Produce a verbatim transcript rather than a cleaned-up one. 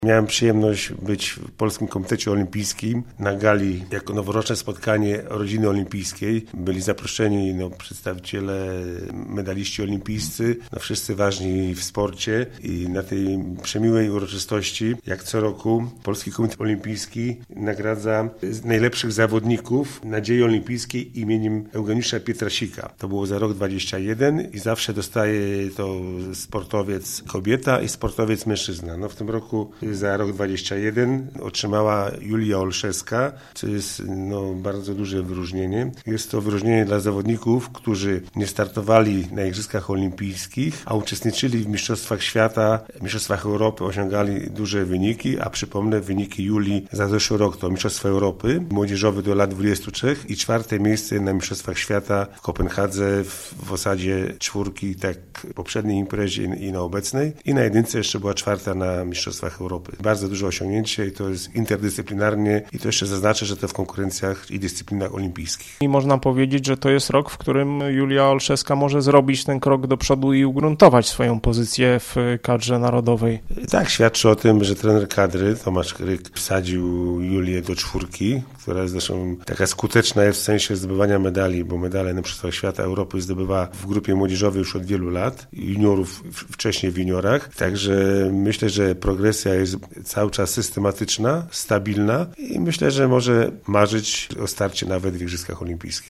Miałem przyjemność być w Polskim Komitecie Olimpijskim na gali jako noworoczne spotkanie rodziny olimpijskiej. Byli zaproszeni no, przedstawiciele, medaliści olimpijscy, no, wszyscy ważni w sporcie i na tej przemiłej uroczystości, jak co roku, Polski Komitet Olimpijski nagradza najlepszych zawodników nadziei olimpijskiej imieniem Eugeniusza Pietrasika. To było za rok dwudziesty pierwszy i zawsze dostaje to sportowiec kobieta i sportowiec mężczyzna. No, w tym roku za rok dwudziesty pierwszy otrzymała Julia Olszewska, co jest no, bardzo duże wyróżnienie. Jest to wyróżnienie dla zawodników, którzy nie startowali na Igrzyskach Olimpijskich, a uczestniczyli w Mistrzostwach Świata, Mistrzostwach Europy, osiągali duże wyniki, a przypomnę wyniki Julii za zeszły rok to Mistrzostwa Europy, młodzieżowy do lat dwudziestu trzech i czwarte miejsce na Mistrzostwach Świata w Kopenhadze w, w osadzie czwórki, tak w poprzedniej imprezie i na obecnej. I na jedynce jeszcze była czwarta na Mistrzostwach Europy. Bardzo duże osiągnięcie i to jest interdyscyplinarnie i to jeszcze zaznaczę, że to w konkurencjach i dyscyplinach olimpijskich. I można powiedzieć, że to jest rok, w którym Julia Olszewska może zrobić ten krok do przodu i ugruntować swoją pozycję w kadrze narodowej. Tak, świadczy o tym, że trener kadry Tomasz Kryk wsadził Julię do czwórki, która zresztą taka skuteczna jest w sensie zdobywania medali, bo medale na Mistrzostwach Świata Europy zdobywa w grupie młodzieżowej już od wielu lat, juniorów wcześniej w juniorach, także myślę, że progresja jest cały czas systematyczna, stabilna i myślę, że może marzyć o starcie nawet w Igrzyskach Olimpijskich.